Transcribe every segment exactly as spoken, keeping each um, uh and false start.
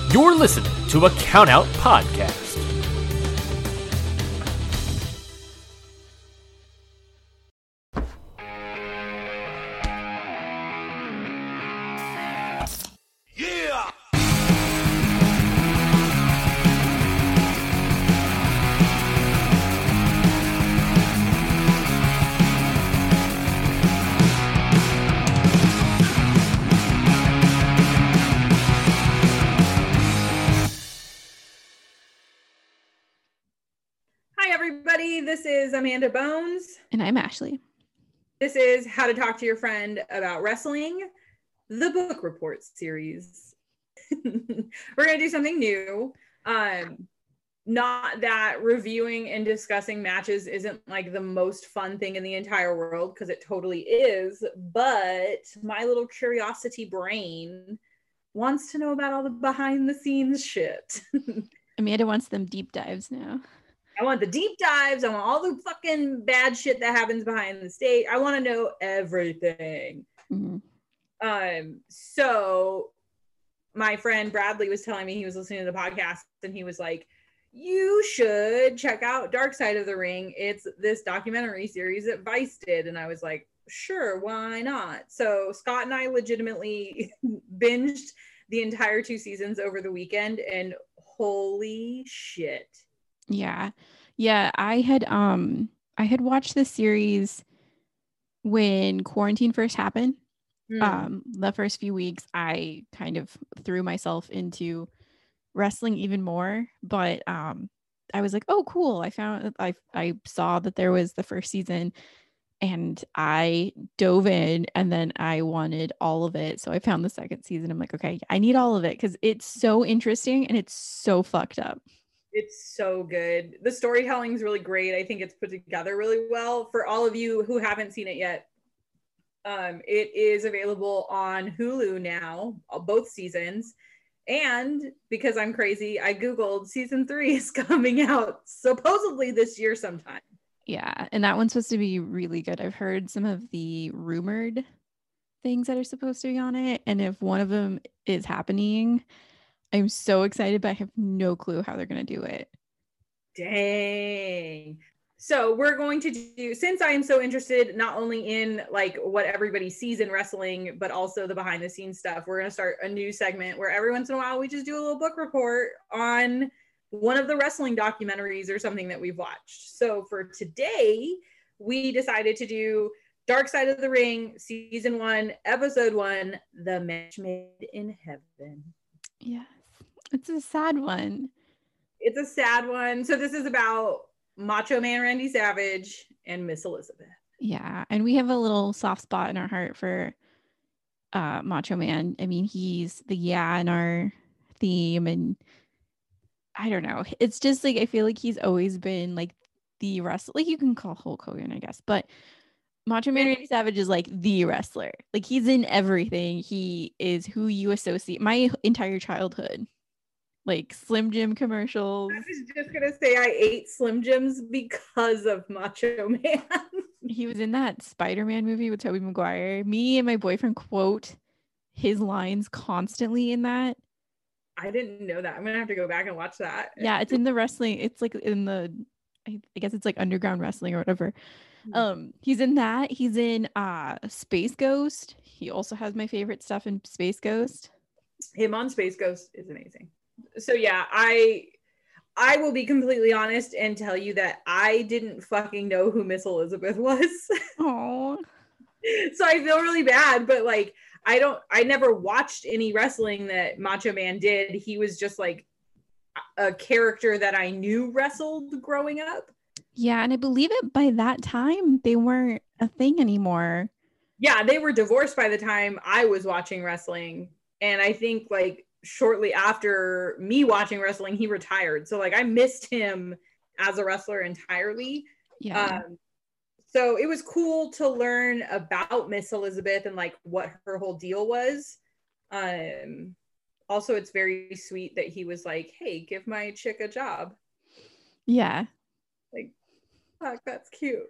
You're listening to a Countout Podcast. Yeah! Hi, everybody. This is Amanda Bones. And I'm Ashley. This is How to Talk to Your Friend About Wrestling, the book report series. We're going to do something new. Um, not that reviewing and discussing matches isn't like the most fun thing in the entire world, because it totally is. But my little curiosity brain wants to know about all the behind the scenes shit. Amanda wants them deep dives now. I want the deep dives. I want all the fucking bad shit that happens behind the stage. I want to know everything. Mm-hmm. Um, so my friend Bradley was telling me he was listening to the podcast and he was like, you should check out Dark Side of the Ring. It's this documentary series that Vice did. And I was like, sure, why not? So Scott and I legitimately binged the entire two seasons over the weekend, and holy shit. Yeah. Yeah. I had um I had watched this series when quarantine first happened. Mm. Um, the first few weeks I kind of threw myself into wrestling even more. But um I was like, oh cool. I found I I saw that there was the first season and I dove in, and then I wanted all of it. So I found the second season. I'm like, okay, I need all of it because it's so interesting and it's so fucked up. It's so good. The storytelling is really great. I think it's put together really well. For all of you who haven't seen it yet, um, it is available on Hulu now, both seasons. And because I'm crazy, I Googled season three is coming out supposedly this year sometime. Yeah, and that one's supposed to be really good. I've heard some of the rumored things that are supposed to be on it, and if one of them is happening, I'm so excited, but I have no clue how they're going to do it. Dang. So we're going to do, since I am so interested not only in like what everybody sees in wrestling, but also the behind the scenes stuff, we're going to start a new segment where every once in a while we just do a little book report on one of the wrestling documentaries or something that we've watched. So for today, we decided to do Dark Side of the Ring, season one, episode one, The Match Made in Heaven. Yes, it's a sad one. It's a sad one. So this is about Macho Man Randy Savage and Miss Elizabeth. Yeah, and we have a little soft spot in our heart for uh, Macho Man. I mean, he's the yeah in our theme, and I don't know. It's just like I feel like he's always been like the wrestler. Like you can call Hulk Hogan, I guess, but Macho Man Randy Savage is like the wrestler. Like he's in everything. He is who you associate. My entire childhood, like Slim Jim commercials. I was just gonna say I ate Slim Jims because of Macho Man. He was in that Spider-Man movie with Tobey Maguire. Me and my boyfriend quote his lines constantly in that. I didn't know that. I'm gonna have to go back and watch that. Yeah, it's in the wrestling. It's like in the, I guess it's like underground wrestling or whatever. Um, he's in that. He's in uh Space Ghost. He also has my favorite stuff in Space Ghost. Him on Space Ghost is amazing. So yeah, I I will be completely honest and tell you that I didn't fucking know who Miss Elizabeth was. Oh. So I feel really bad, but like I don't I never watched any wrestling that Macho Man did. He was just like a character that I knew wrestled growing up. Yeah, and I believe it by that time they weren't a thing anymore. Yeah, they were divorced by the time I was watching wrestling. And I think like shortly after me watching wrestling, he retired. So like I missed him as a wrestler entirely. Yeah. Um, so it was cool to learn about Miss Elizabeth and like what her whole deal was. Um, also, it's very sweet that he was like, hey, give my chick a job. Yeah. Like, fuck, that's cute.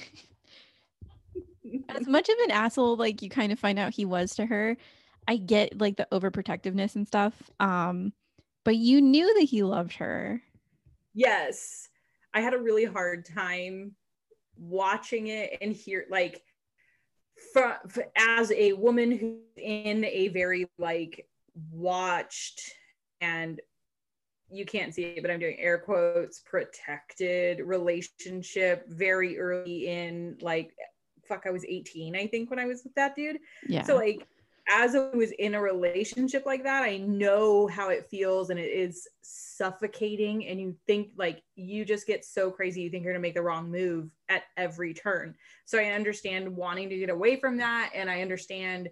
As much of an asshole like you kind of find out he was to her, I get like the overprotectiveness and stuff. Um, But you knew that he loved her. Yes. I had a really hard time watching it and hear like for, for, as a woman who's in a very like watched and you can't see it, but I'm doing air quotes, protected relationship very early in like, fuck, I was eighteen, I think, when I was with that dude. Yeah. So like, as I was in a relationship like that, I know how it feels and it is suffocating. And you think like, you just get so crazy. You think you're gonna make the wrong move at every turn. So I understand wanting to get away from that. And I understand,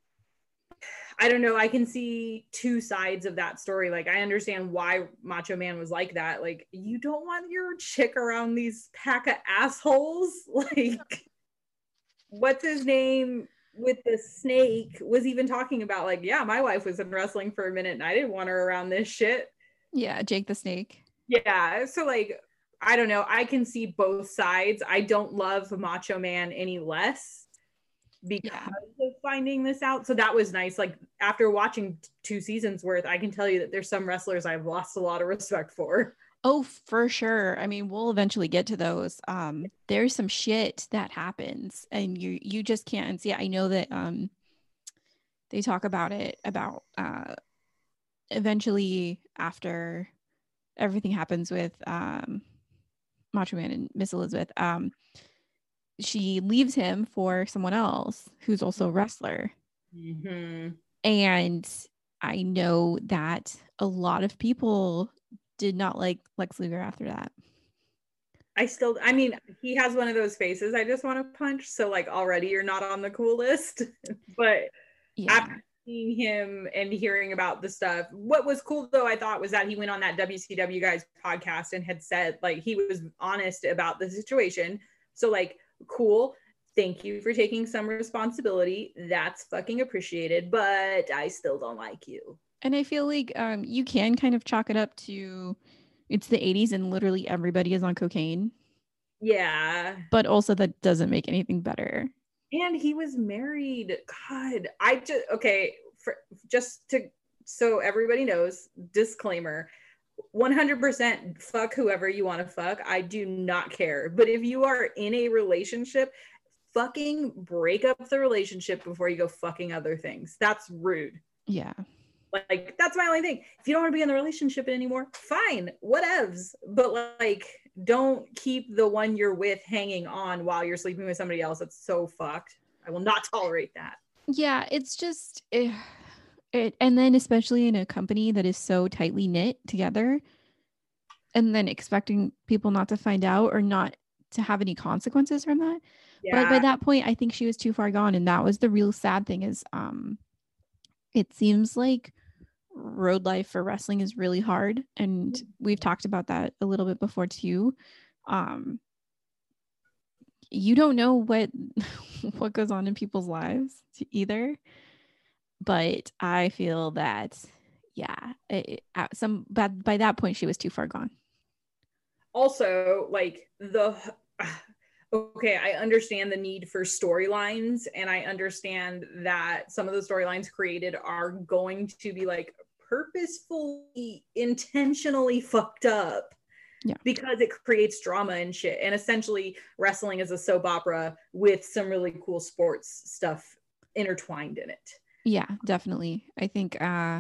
I don't know, I can see two sides of that story. Like, I understand why Macho Man was like that. Like, you don't want your chick around these pack of assholes. Like, what's his name with the snake was even talking about, like, yeah, my wife was in wrestling for a minute and I didn't want her around this shit. Yeah, Jake the Snake. Yeah, so like, I don't know. I can see both sides. I don't love Macho Man any less because Yeah. of finding this out. So that was nice. Like, after watching two seasons worth, I can tell you that there's some wrestlers I've lost a lot of respect for. Oh, for sure. I mean, we'll eventually get to those. Um, there's some shit that happens and you you just can't see it. I know that um they talk about it about uh eventually after everything happens with um Macho Man and Miss Elizabeth, um, she leaves him for someone else who's also a wrestler. Mm-hmm. And I know that a lot of people did not like Lex Luger after that. I still, I mean, he has one of those faces I just want to punch. So like, already you're not on the cool list. But Yeah. after seeing him and hearing about the stuff, what was cool though, I thought, was that he went on that W C W guys podcast and had said like he was honest about the situation. So like, cool. Thank you for taking some responsibility. That's fucking appreciated, but I still don't like you. And I feel like um, you can kind of chalk it up to it's the eighties and literally everybody is on cocaine. Yeah. But also that doesn't make anything better. And he was married. God, I just, okay, for, just to, so everybody knows, disclaimer, one hundred percent fuck whoever you want to fuck. I do not care. But if you are in a relationship, fucking break up the relationship before you go fucking other things. That's rude. Yeah. Like, that's my only thing. If you don't want to be in the relationship anymore, fine, whatevs. But like, don't keep the one you're with hanging on while you're sleeping with somebody else. That's so fucked. I will not tolerate that. Yeah, it's just it, it and then especially in a company that is so tightly knit together and then expecting people not to find out or not to have any consequences from that. Yeah. But by that point, I think she was too far gone. And that was the real sad thing is um it seems like road life for wrestling is really hard. And we've talked about that a little bit before too. Um, you don't know what what goes on in people's lives either. But I feel that, yeah, it, it, some but by that point she was too far gone. Also, like the okay, I understand the need for storylines, and I understand that some of the storylines created are going to be like purposefully, intentionally fucked up. Yeah. Because it creates drama and shit. And essentially, wrestling is a soap opera with some really cool sports stuff intertwined in it. Yeah, definitely. I think uh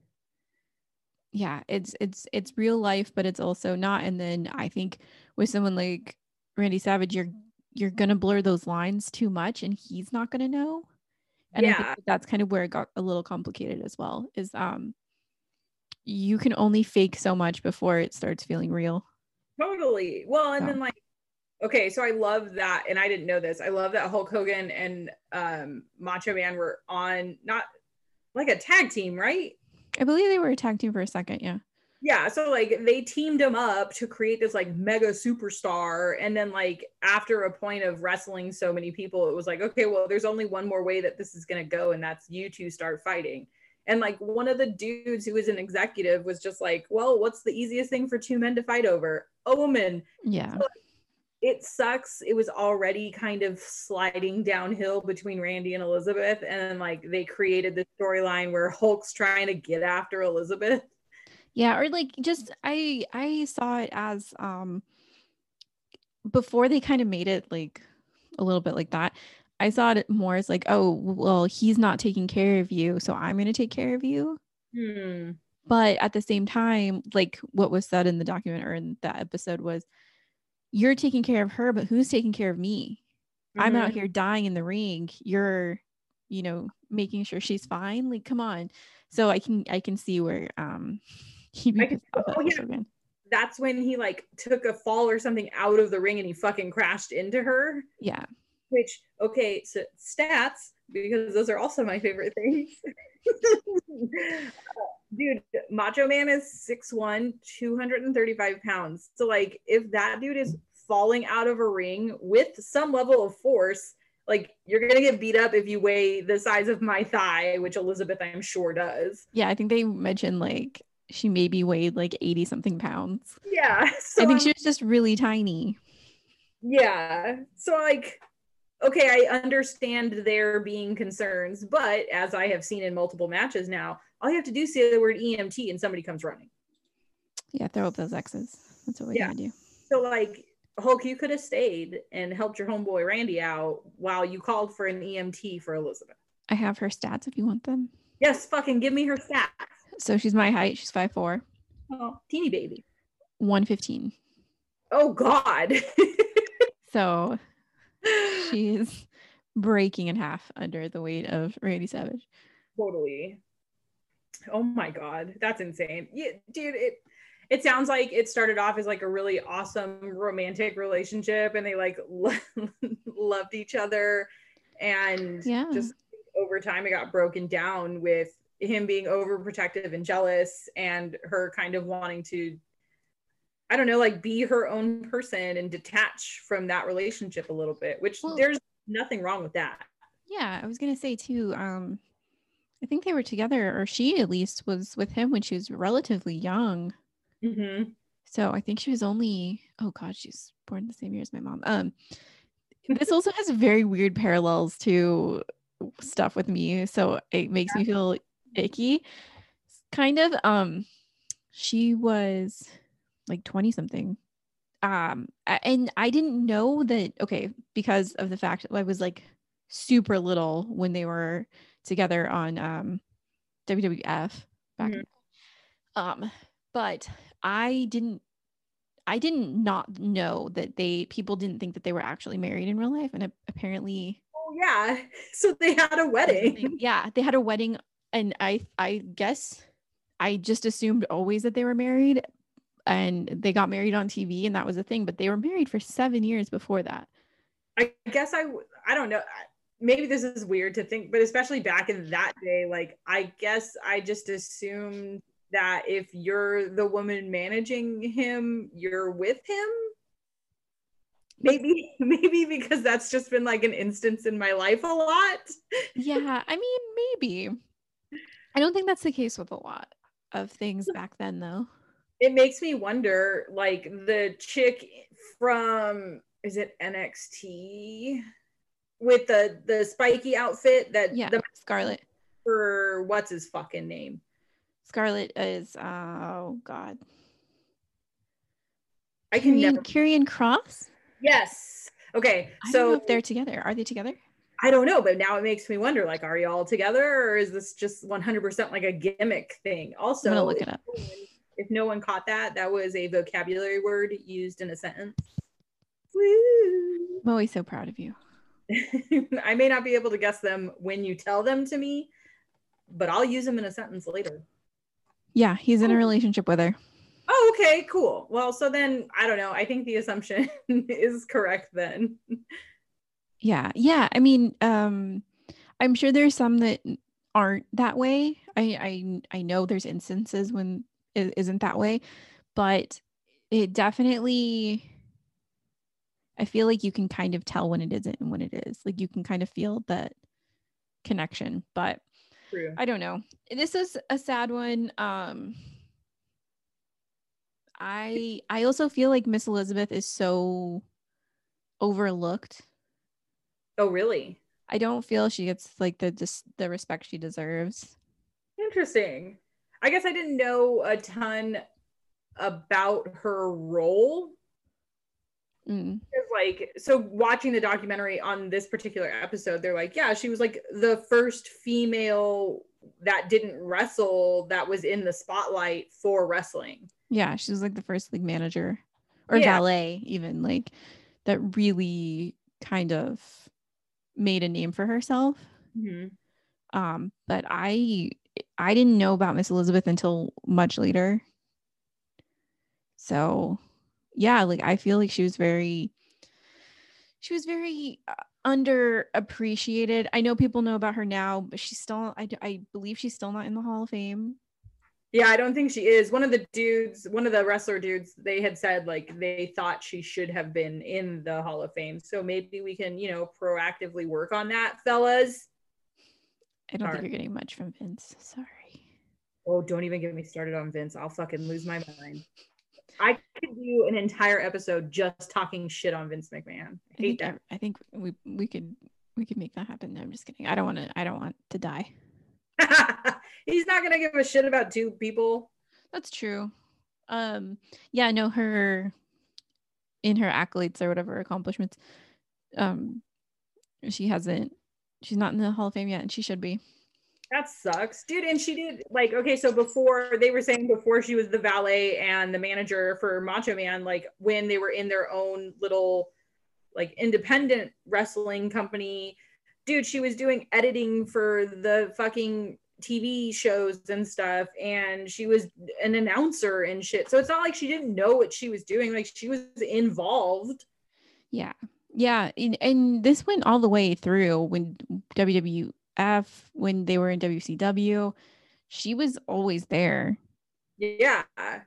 yeah, it's it's it's real life, but it's also not. And then I think with someone like Randy Savage, you're you're gonna blur those lines too much and he's not gonna know. And yeah. I think that's kind of where it got a little complicated as well, is um you can only fake so much before it starts feeling real. Totally. Well, and So. then like, okay, so I love that, and I didn't know this. I love that Hulk Hogan and um, Macho Man were on not like a tag team, right? I believe they were a tag team for a second, yeah. Yeah, so like they teamed them up to create this like mega superstar, and then like after a point of wrestling so many people, it was like, okay, well, there's only one more way that this is gonna go, and that's you two start fighting. And like one of the dudes who was an executive was just like, well, what's the easiest thing for two men to fight over? A woman. Yeah. So, like, it sucks. It was already kind of sliding downhill between Randy and Elizabeth. And then like they created this storyline where Hulk's trying to get after Elizabeth. Yeah, or like just I I saw it as um before they kind of made it like a little bit like that. I saw it more as like, oh, well, he's not taking care of you, so I'm going to take care of you. Hmm. But at the same time, like what was said in the document or in that episode was, you're taking care of her, but who's taking care of me? I'm out Mhm. here dying in the ring. You're, you know, making sure she's fine. Like, come on. So I can I can see where um he'd be I could, pissed off at oh Hulk yeah, Hogan. that's when he like took a fall or something out of the ring and he fucking crashed into her. Yeah. Which, okay, so stats, because those are also my favorite things. Dude, Macho Man is six one, two hundred thirty-five pounds. So, like, if that dude is falling out of a ring with some level of force, like, you're going to get beat up if you weigh the size of my thigh, which Elizabeth, I'm sure, does. Yeah, I think they mentioned like she maybe weighed like eighty something pounds. Yeah. So I think I'm, she was just really tiny. yeah. So, like, okay, I understand there being concerns, but as I have seen in multiple matches now, all you have to do is say the word E M T and somebody comes running. Yeah, throw up those X's. That's what we Yeah. gotta do. So, like, Hulk, you could have stayed and helped your homeboy Randy out while you called for an E M T for Elizabeth. I have her stats if you want them. Yes, fucking give me her stats. So she's my height. She's five foot four. Oh, teeny baby. one fifteen. Oh, God. So she's breaking in half under the weight of Randy Savage. Totally. Oh, my God. That's insane. Yeah, dude, it it sounds like it started off as like a really awesome romantic relationship and they like lo- loved each other, and Yeah. just over time it got broken down with him being overprotective and jealous and her kind of wanting to, I don't know, like be her own person and detach from that relationship a little bit, which Well, there's nothing wrong with that. Yeah, I was gonna say too. Um, I think they were together, or she at least was with him when she was relatively young. Mm-hmm. So I think she was only, oh God, she's born the same year as my mom. Um, this also has very weird parallels to stuff with me, so it makes me feel icky, kind of. Um, she was like twenty something. Um, a- and I didn't know that, okay, because of the fact that I was like super little when they were together on um W W F back. Mhm. Um, but I didn't I didn't not know that they people didn't think that they were actually married in real life, and a- apparently, Oh yeah, so they had a wedding. yeah, they had a wedding, and I I guess I just assumed always that they were married, and they got married on T V, and that was a thing. But they were married for seven years before that. I guess I I don't know. Maybe this is weird to think, but especially back in that day, like I guess I just assumed that if you're the woman managing him, you're with him. Maybe maybe because that's just been like an instance in my life a lot. Yeah, I mean, maybe. I don't think that's the case with a lot of things back then, though. It makes me wonder, like the chick from, is it N X T with the the spiky outfit that Yeah, the Scarlet. for what's his fucking name? Scarlet is, oh God. I can Kyrian, never. Kyrian Cross? Yes. Okay. I So don't know if they're together. Are they together? I don't know, but now it makes me wonder, like, are you all together or is this just one hundred percent like a gimmick thing? Also, I'm gonna look if, it up. no one, if no one caught that, that was a vocabulary word used in a sentence. Woo. I'm always so proud of you. I may not be able to guess them when you tell them to me, but I'll use them in a sentence later. Yeah, he's in a relationship with her. Oh, okay, cool. Well, so then I don't know. I think the assumption is correct then. Yeah, yeah. I mean, um, I'm sure there's some that aren't that way. I I I know there's instances when it isn't that way, but it definitely, I feel like you can kind of tell when it isn't and when it is. Like you can kind of feel that connection. But True. I don't know. This is a sad one. Um, I I also feel like Miss Elizabeth is so overlooked. Oh, really? I don't feel she gets like the just the respect she deserves. Interesting. I guess I didn't know a ton about her role. Mm. Like, so watching the documentary on this particular episode, they're like, yeah, she was like the first female that didn't wrestle that was in the spotlight for wrestling. Yeah, she was like the first like manager or Yeah. valet, even like that really kind of made a name for herself. Mm-hmm. Um, but I I didn't know about Miss Elizabeth until much later. So yeah, like I feel like she was very she was very uh, underappreciated. I know people know about her now, but she's still I, I believe she's still not in the Hall of Fame. Yeah, I don't think she is. One of the dudes, one of the wrestler dudes, they had said like they thought she should have been in the Hall of Fame. So maybe we can, you know, proactively work on that, fellas. I don't Sorry. think you're getting much from Vince. Sorry. Oh, don't even get me started on Vince. I'll fucking lose my mind. I could do an entire episode just talking shit on Vince McMahon. I hate I think that. I think we we could we could make that happen. No, I'm just kidding. I don't want to. I don't want to die. He's not gonna give a shit about two people. That's true. Um. Yeah. No. Her in her accolades or whatever accomplishments. Um. She hasn't. She's not in the Hall of Fame yet, and she should be. That sucks, dude. And she did like, okay, so before they were saying before she was the valet and the manager for Macho Man, like when they were in their own little like independent wrestling company, dude, she was doing editing for the fucking T V shows and stuff, and she was an announcer and shit. So it's not like she didn't know what she was doing, like she was involved. Yeah. Yeah. And, and this went all the way through when W W F, when they were in W C W, she was always there. Yeah.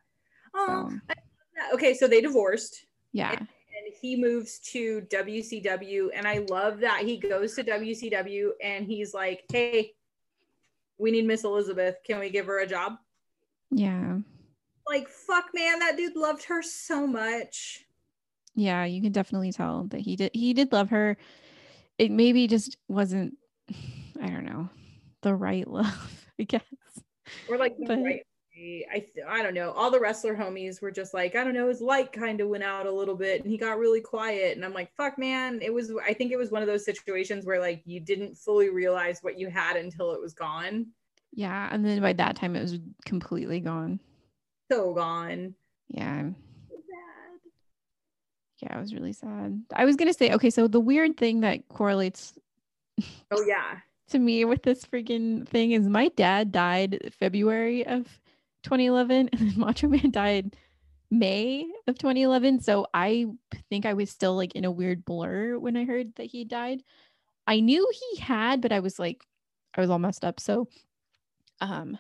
Oh, So, okay, so they divorced. yeah. And, and he moves to W C W, and I love that he goes to W C W and he's like, hey, we need Miss Elizabeth, can we give her a job? Yeah. Like, fuck, man, that dude loved her so much. Yeah, you can definitely tell that he did he did love her. It maybe just wasn't, I don't know, the right love, I guess. Or like the But- right I I don't know. All the wrestler homies were just like, I don't know, his light kind of went out a little bit and he got really quiet. And I'm like, fuck, man. It was, I think it was one of those situations where like you didn't fully realize what you had until it was gone. Yeah, and then by that time it was completely gone. So gone. Yeah. So sad. Yeah, it was really sad. I was gonna say, okay, so the weird thing that correlates Oh yeah. to me with this freaking thing is my dad died February of twenty eleven and then Macho Man died May of twenty eleven. So I think I was still like in a weird blur when I heard that he died. I knew he had, but I was like, I was all messed up. So, um,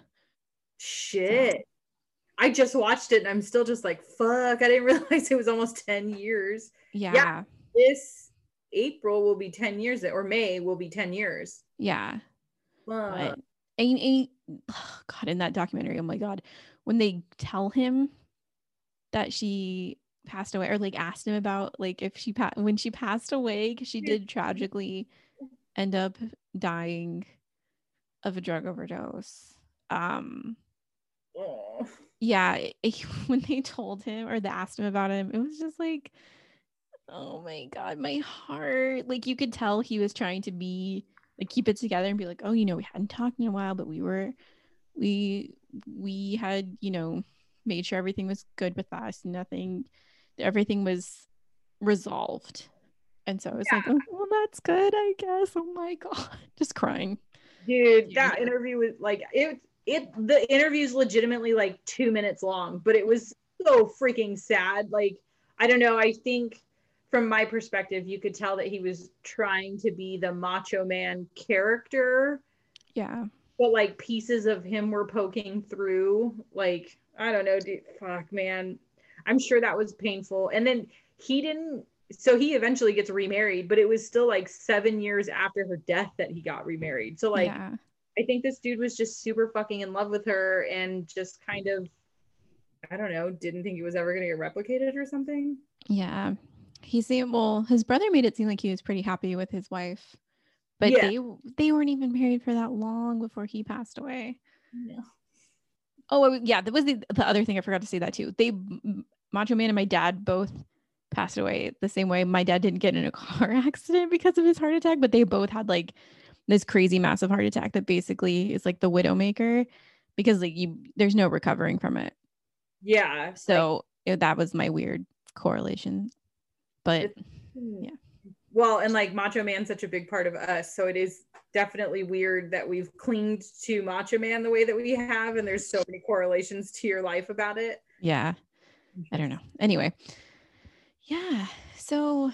Shit. So- I just watched it and I'm still just like, fuck, I didn't realize it was almost ten years. yeah, Yeah. This April will be ten years, or May will be ten years. yeah. Fuck. But and, and, oh God, in that documentary, oh my God, when they tell him that she passed away, or like asked him about like if she pa- when she passed away, because she did tragically end up dying of a drug overdose. Um, Oh. yeah, it- when they told him or they asked him about him, it was just like, oh my God, my heart. Like you could tell he was trying to be like keep it together and be like, oh, you know, we hadn't talked in a while, but we were we we had, you know, made sure everything was good with us. Nothing, everything was resolved. And so it's Yeah. like, oh, well, that's good, I guess. Oh my God. Just crying. Dude, Yeah. that interview was like it it the interview's legitimately like two minutes long, but it was so freaking sad. Like, I don't know, I think from my perspective, you could tell that he was trying to be the Macho Man character, Yeah. but like pieces of him were poking through. Like, I don't know, dude. Fuck, man. I'm sure that was painful. And then he didn't, so he eventually gets remarried, but it was still like seven years after her death that he got remarried. So like, yeah. I think this dude was just super fucking in love with her and just kind of, I don't know, didn't think it was ever going to get replicated or something. Yeah. He seemed, well, his brother made it seem like he was pretty happy with his wife, but Yeah. they they weren't even married for that long before he passed away. No. Oh, yeah, that was the, the other thing I forgot to say that too. They Macho Man and my dad both passed away the same way. My dad didn't get in a car accident because of his heart attack, but they both had like this crazy massive heart attack that basically is like the Widowmaker, because like you there's no recovering from it. Yeah. So like, it, that was my weird correlation. But yeah. Well, and like Macho Man's such a big part of us, so it is definitely weird that we've clinged to Macho Man the way that we have, and there's so many correlations to your life about it. Yeah. I don't know. Anyway. Yeah. So it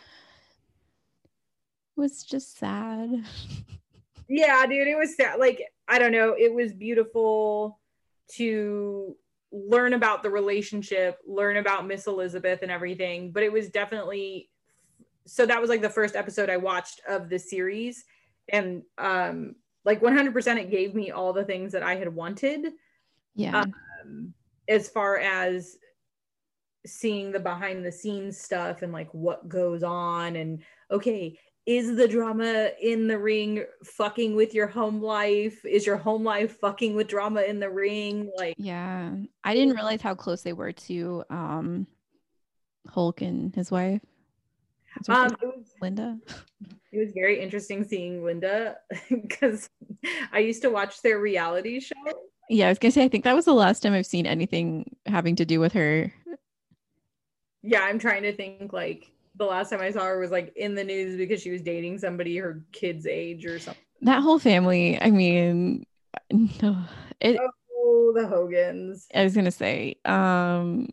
was just sad. Yeah, dude, it was sad. Like, I don't know. It was beautiful to learn about the relationship, learn about Miss Elizabeth and everything, but it was definitely, so that was like the first episode I watched of the series, and um like one hundred percent it gave me all the things that I had wanted. Yeah. Um, as far as seeing the behind the scenes stuff and like what goes on, and okay, is the drama in the ring fucking with your home life? Is your home life fucking with drama in the ring? Like, yeah, I didn't realize how close they were to um Hulk and his wife. Um, it was, Linda. It was very interesting seeing Linda because I used to watch their reality show. Yeah, I was gonna say, I think that was the last time I've seen anything having to do with her. Yeah, I'm trying to think, like the last time I saw her was like in the news because she was dating somebody her kid's age or something. That whole family, I mean, no, it, oh, the Hogans. I was gonna say, um,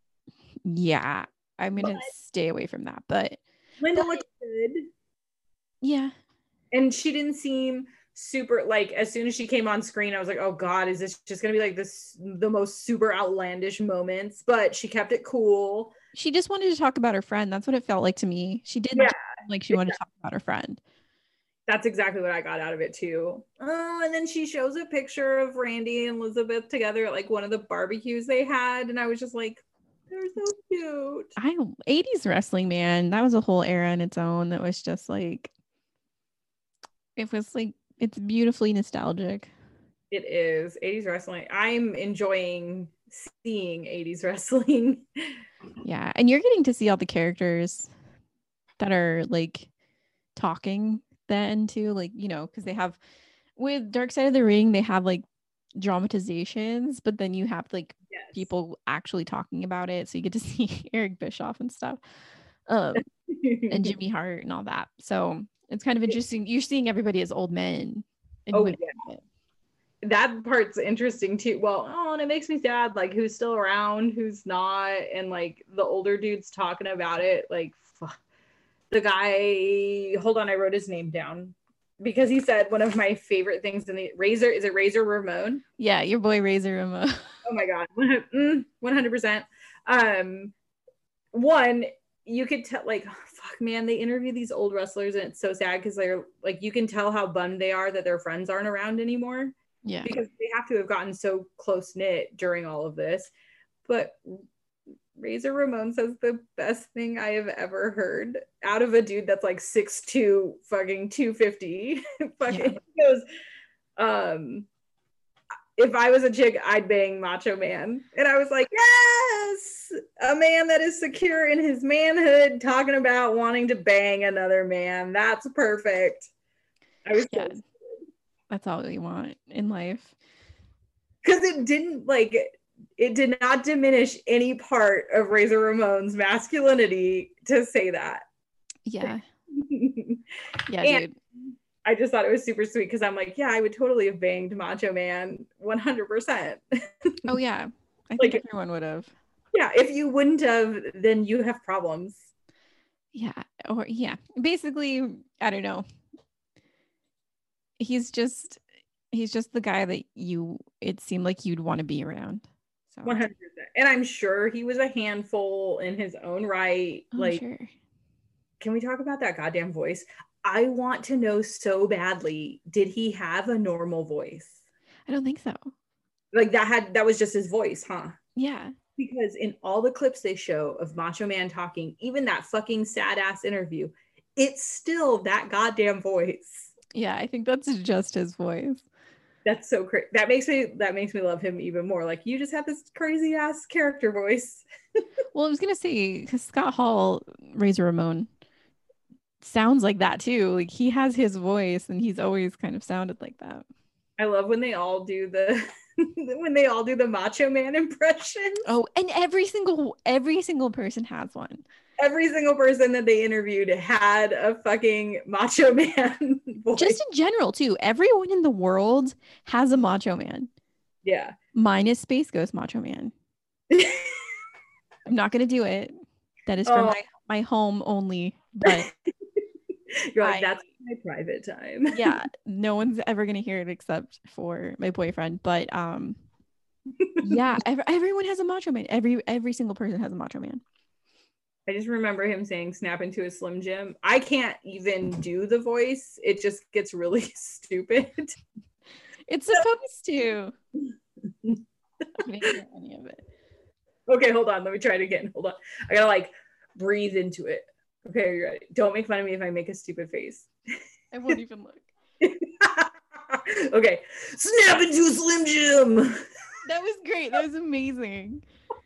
yeah, I'm gonna but stay away from that. But Linda but, looked good. Yeah, and she didn't seem super, like, as soon as she came on screen I was like, oh god, is this just gonna be like this the most super outlandish moments? But she kept it cool. She just wanted to talk about her friend. That's what it felt like to me. She didn't yeah. like she wanted to talk about her friend. That's exactly what I got out of it too. Oh, and then she shows a picture of Randy and Elizabeth together at like one of the barbecues they had, and I was just like, they're so cute. I eighties wrestling, man, that was a whole era in its own. That was just like, it was like, it's beautifully nostalgic. It is. eighties wrestling. I'm enjoying seeing eighties wrestling. Yeah, and you're getting to see all the characters that are like talking then too, like, you know, because they have with Dark Side of the Ring, they have like dramatizations, but then you have like yes. people actually talking about it, so you get to see Eric Bischoff and stuff, um and Jimmy Hart and all that. So it's kind of interesting. You're seeing everybody as old men. Oh yeah, that part's interesting too. Well, oh, and it makes me sad, like who's still around, who's not, and like the older dudes talking about it. Like fuck. The guy, hold on, I wrote his name down because he said one of my favorite things in the Razor. Is it Razor Ramon? Yeah, your boy Razor Ramon. Oh my god, one hundred percent. Um, one, you could tell, like, oh, fuck, man, they interview these old wrestlers and it's so sad because they're like, you can tell how bummed they are that their friends aren't around anymore. Yeah, because they have to have gotten so close knit during all of this. But Razor Ramon says the best thing I have ever heard out of a dude that's like six two, fucking two fifty. Fucking yeah. goes, um, if I was a chick, I'd bang Macho Man. And I was like, yes, a man that is secure in his manhood, talking about wanting to bang another man. That's perfect. I was yeah. So that's all we want in life. Because it didn't like it did not diminish any part of Razor Ramon's masculinity to say that. Yeah. Yeah, and dude. I just thought it was super sweet because I'm like, yeah, I would totally have banged Macho Man one hundred percent. Oh, yeah. I like, think everyone would have. Yeah. If you wouldn't have, then you have problems. Yeah. Or, yeah. Basically, I don't know. He's just, he's just the guy that you, it seemed like you'd want to be around. So. one hundred percent. And I'm sure he was a handful in his own right. Oh, like, sure. Can we talk about that goddamn voice? I want to know so badly, did he have a normal voice? I don't think so. Like that had, that was just his voice, huh? Yeah. Because in all the clips they show of Macho Man talking, even that fucking sad ass interview, it's still that goddamn voice. Yeah, I think that's just his voice. That's so crazy. That makes me that makes me love him even more. Like, you just have this crazy ass character voice. Well, I was gonna say, because Scott Hall, Razor Ramon, sounds like that too. Like, he has his voice, and he's always kind of sounded like that. I love when they all do the when they all do the Macho Man impressions. Oh, and every single every single person has one. Every single person that they interviewed had a fucking Macho Man voice. Just in general, too. Everyone in the world has a Macho Man. Yeah. Minus Space Ghost Macho Man. I'm not going to do it. That is for Oh. my, my home only. But you're like, I- that's my private time. yeah, no one's ever going to hear it except for my boyfriend. But um, yeah, ev- everyone has a Macho Man. Every every single person has a Macho Man. I just remember him saying snap into a Slim Jim. I can't even do the voice. It just gets really stupid. It's supposed to. I didn't hear any of it. Okay, hold on. Let me try it again. Hold on. I gotta like breathe into it. Okay, are you ready? Don't make fun of me if I make a stupid face. I won't even look. Okay. Snap into a Slim Jim. That was great. That was amazing.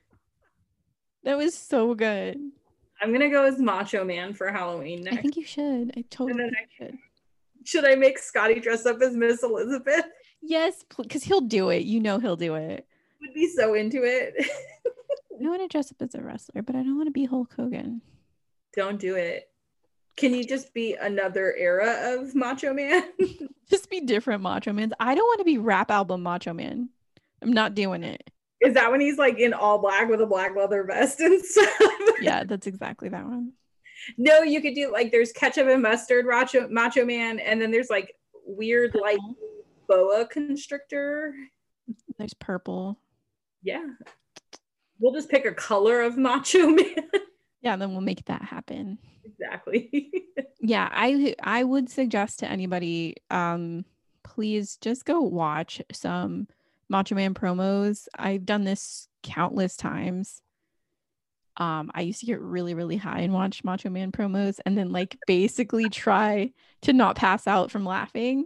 That was so good. I'm gonna go as Macho Man for Halloween I next. think you should. I totally then think you should. Should I make Scotty dress up as Miss Elizabeth? Yes, because he'll do it. You know he'll do it. Would be so into it. I want to dress up as a wrestler, but I don't want to be Hulk Hogan. Don't do it. Can you just be another era of Macho Man? Just be different Macho Mans. I don't want to be rap album Macho Man. I'm not doing it. Is that when he's like in all black with a black leather vest and stuff? Yeah, that's exactly that one. No, you could do like there's ketchup and mustard Macho, Macho Man, and then there's like weird like boa constrictor. There's purple. Yeah. We'll just pick a color of Macho Man. Yeah, then we'll make that happen. Exactly. Yeah, I I would suggest to anybody, um, please just go watch some Macho Man promos. I've done this countless times. Um, I used to get really, really high and watch Macho Man promos and then like basically try to not pass out from laughing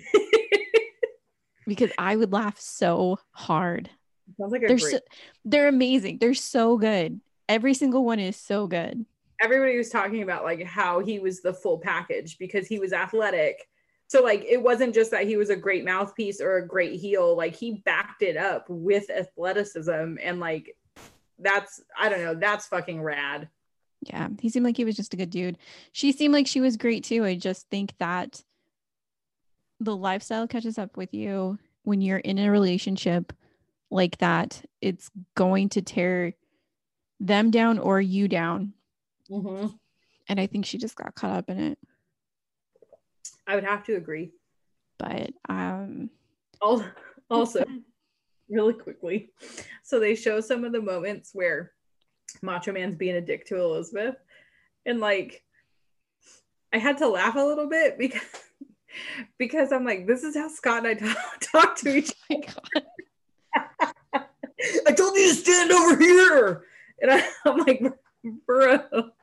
because I would laugh so hard. Sounds like a They're great. so, they're amazing. They're so good. Every single one is so good. Everybody was talking about like how he was the full package because he was athletic. So like it wasn't just that he was a great mouthpiece or a great heel, like he backed it up with athleticism, and like that's I don't know, that's fucking rad. Yeah, he seemed like he was just a good dude. She seemed like she was great too. I just think that the lifestyle catches up with you when you're in a relationship like that. It's going to tear them down or you down. Mm-hmm. And I think she just got caught up in it. I would have to agree. But um Al- Also, really quickly, so they show some of the moments where Macho Man's being a dick to Elizabeth, and like I had to laugh a little bit because because I'm like, this is how Scott and I talk, talk to each oh my God. I told you to stand over here. And I, I'm like, bro.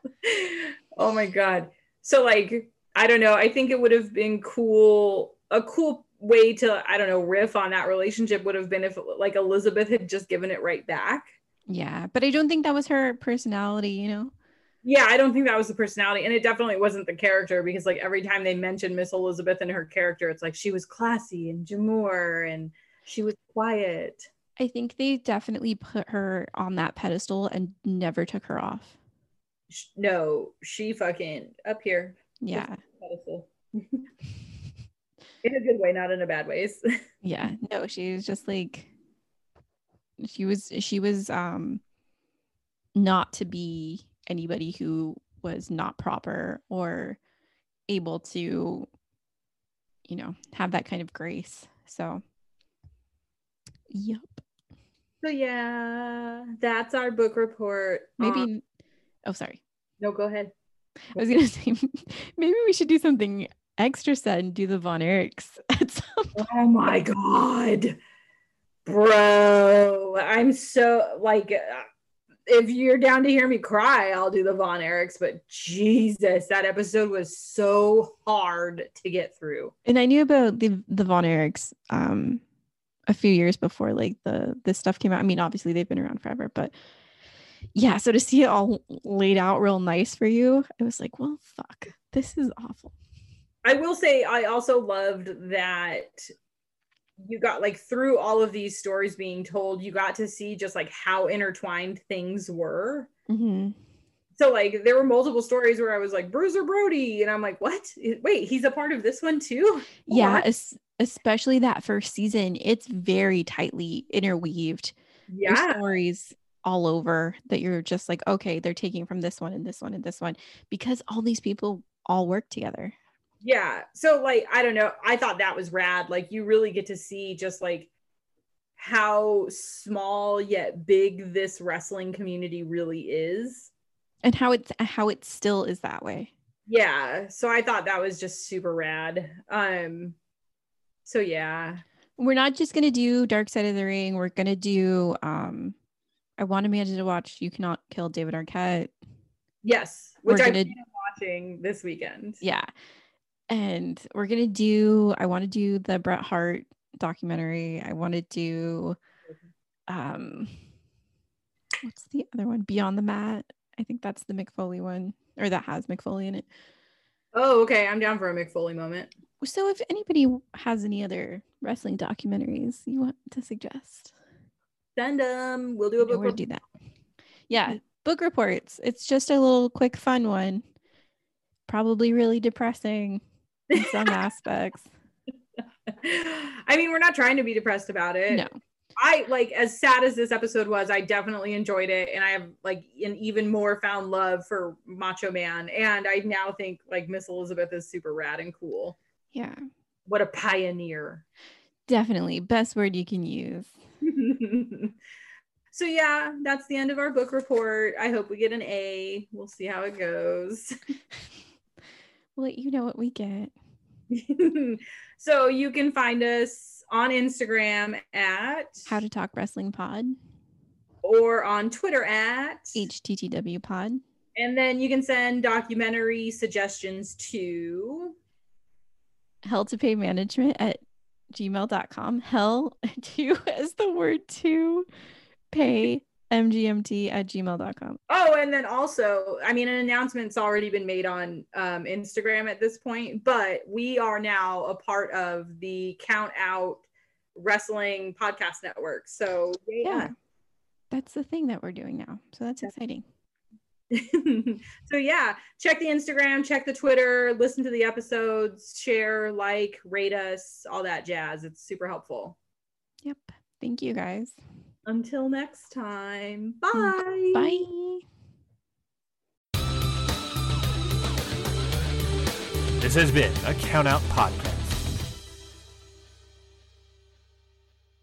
Oh my God. So like, I don't know. I think it would have been cool. A cool way to, I don't know, riff on that relationship would have been if like Elizabeth had just given it right back. Yeah, but I don't think that was her personality, you know? Yeah, I don't think that was the personality. And it definitely wasn't the character, because like every time they mention Miss Elizabeth and her character, it's like she was classy and demure and she was quiet. I think they definitely put her on that pedestal and never took her off. No, she fucking up here. Yeah. In a good way, not in a bad ways. Yeah. No, she was just like, she was, she was um not to be anybody who was not proper or able to, you know, have that kind of grace. So, yep. So yeah, that's our book report. Maybe, Um, oh, sorry. no, go ahead. I was gonna say maybe we should do something extra set and do the Von Erichs at some point. Oh my God, bro. I'm so like, uh, if you're down to hear me cry, I'll do the Von Erichs, but Jesus, that episode was so hard to get through. And I knew about the the Von Erichs um a few years before like the this stuff came out. I mean, obviously they've been around forever, but yeah, so to see it all laid out real nice for you, it was like, well, fuck, this is awful. I will say I also loved that you got like through all of these stories being told, you got to see just like how intertwined things were. Mm-hmm. So like there were multiple stories where I was like Bruiser Brody, and I'm like, what? Wait, he's a part of this one too? Yeah, es- especially that first season, it's very tightly interweaved. Yeah, There's stories all over that you're just like, okay, they're taking from this one and this one and this one because all these people all work together. Yeah. So like, I don't know. I thought that was rad. Like you really get to see just like how small yet big this wrestling community really is. And how it's how it still is that way. Yeah. So I thought that was just super rad. Um, so yeah. We're not just gonna do Dark Side of the Ring. We're gonna do um I want Amanda to watch You Cannot Kill David Arquette. Yes. Which We're I gonna, plan on watching this weekend. Yeah. And we're gonna do I want to do the Bret Hart documentary. I want to do um what's the other one? Beyond the Mat. I think that's the Mick Foley one, or that has Mick Foley in it. Oh, okay. I'm down for a Mick Foley moment. So if anybody has any other wrestling documentaries you want to suggest, send them. We'll do a book. We'll do that. Yeah, book reports. It's just a little quick fun one. Probably really depressing in some aspects. I mean, we're not trying to be depressed about it. No. I like, as sad as this episode was, I definitely enjoyed it, and I have like an even more found love for Macho Man, and I now think like Miss Elizabeth is super rad and cool. Yeah, what a pioneer. Definitely best word you can use. So yeah, that's the end of our book report. I hope we get an A. We'll see how it goes. We'll let you know what we get. So you can find us on Instagram at How to Talk Wrestling Pod, or on Twitter at H T T W Pod. And then you can send documentary suggestions to hell to pay management at gmail dot com. Hell to as the word to pay M G M T at gmail dot com. Oh, and then also, I mean, an announcement's already been made on um, Instagram at this point, but we are now a part of the Count Out Wrestling Podcast Network. So yeah, yeah that's the thing that we're doing now. So that's exciting. So yeah, check the Instagram, check the Twitter, listen to the episodes, share, like, rate us, all that jazz. It's super helpful. Yep. Thank you guys. Until next time. Bye. Bye. This has been a Count Out Podcast.